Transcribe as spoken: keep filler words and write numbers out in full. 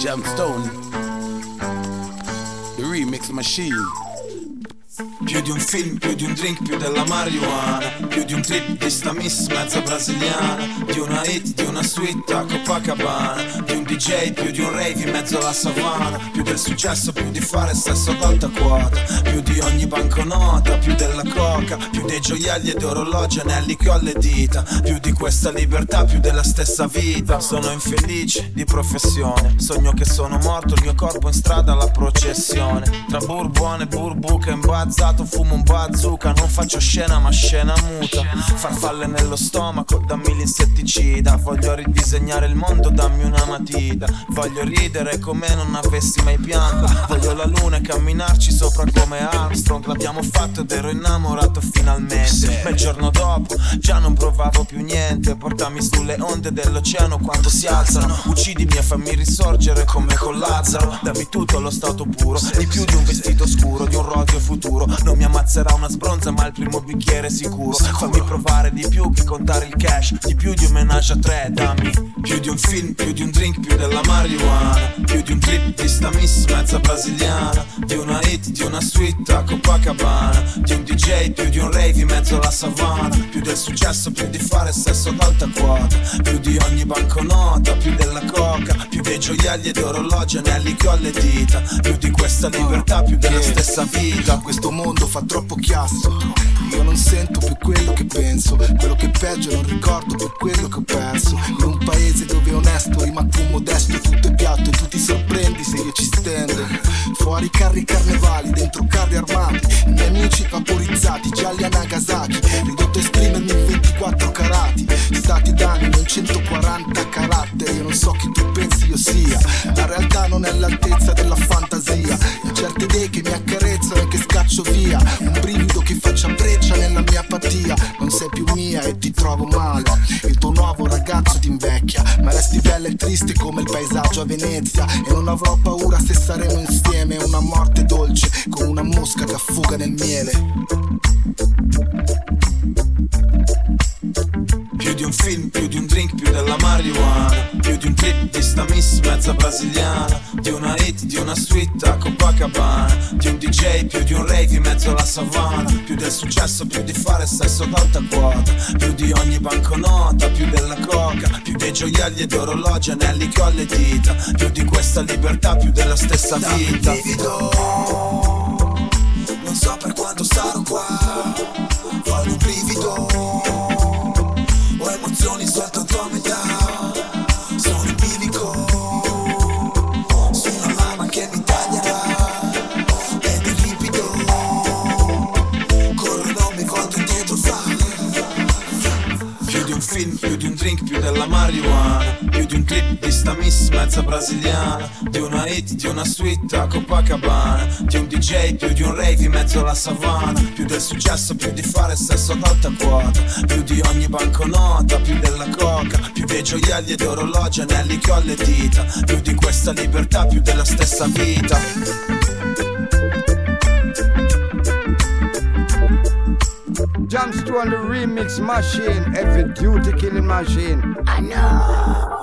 Jamstone, the remix machine. Più di un film, più di un drink, più della marijuana, più di un trip di sta miss mezza brasiliana, di una hit, di una suite a Copacabana, di un D J, più di un rave in mezzo alla savana, più del successo, più di fare sesso ad alta quota, più di ogni banconota, più della coca, più dei gioielli ed orologi, anelli che ho alle dita, più di questa libertà, più della stessa vita. Sono infelice di professione, sogno che sono morto, il mio corpo in strada alla processione, tra burbuone e burbuca imbazzato, fumo un bazooka, non faccio scena ma scena muta, farfalle nello stomaco, dammi l'insetticida, voglio ridisegnare il mondo, dammi una matita, voglio ridere come non avessi mai pianto, voglio la luna e camminarci sopra come Armstrong, l'abbiamo fatto ed ero innamorato finalmente, ma il giorno dopo già non provavo più niente, portami sulle onde dell'oceano quando si alzano, uccidimi e fammi risorgere come con Lazzaro, dammi tutto allo stato puro, di più di un vestito scuro, di un rodio futuro. Non mi ammazzerà una sbronza ma il primo bicchiere sicuro, fammi provare di più che contare il cash, di più di un menage a tre, dammi più di un film, più di un drink, più della marijuana, più di un trip di sta miss mezza brasiliana, di una hit, di una suite a Copacabana, di un D J, più di un rave in mezzo alla savana, più del successo, più di fare sesso ad alta quota, più di ogni banconota, più della coca, più dei gioielli ed orologi, anelli che ho alle dita, più di questa libertà, più della stessa vita. Questo mondo fa troppo chiasso, io non sento più quello che penso, quello che peggio non ricordo più quello che ho perso, in un paese dove onesto rima con modesto, tutto è piatto e tu ti sorprendi se io ci stendo, fuori carri carnevali, dentro carri armati, i miei amici vaporizzati, gialli a Nagasaki, ridotto a esprimermi in ventiquattro carati, stati d'animo in centoquaranta caratteri, io non so chi tu pensi io sia, la realtà non è all'altezza della fantasia, ho certe idee che mi accarezzano e che scaccio via, un brivido che faccia breccia nella mia apatia, non sei più mia e ti trovo male, il tuo nuovo ragazzo ti invecchia, ma resti bella e triste come il paesaggio a Venezia, e non avrò paura se saremo insieme, una morte dolce come una mosca che affoga nel miele. Più di un film, più di un drink, più della marijuana, più di un trip di sta miss mezza brasiliana, di una hit, di una suite a Copacabana, di un D J, più di un rave in mezzo alla savana, più del successo, più di fare sesso ad alta quota, più di ogni banconota, più della coca, più dei gioielli ed orologi, anelli che ho alle dita, più di questa libertà, più della stessa vita. Non so per quanto sarò qua, voglio un brivido, ho emozioni soltanto a metà, sono in bilico, su una lama che mi taglierà, ed è liquido, corro e non mi volto indietro fa. Più di un film, più di un drink, più della marijuana, più di un trip di sta miss mezza brasiliana, di una hit, di una suite a Copacabana, di un D J, più di un rave in mezzo alla savana, più del successo, più di fare sesso ad alta quota, più di ogni banconota, più della coca, più dei gioielli ed orologi, anelli che ho alle dita, più di questa libertà, più della stessa vita. Jamstone, the remix machine, heavy duty killing machine. I know.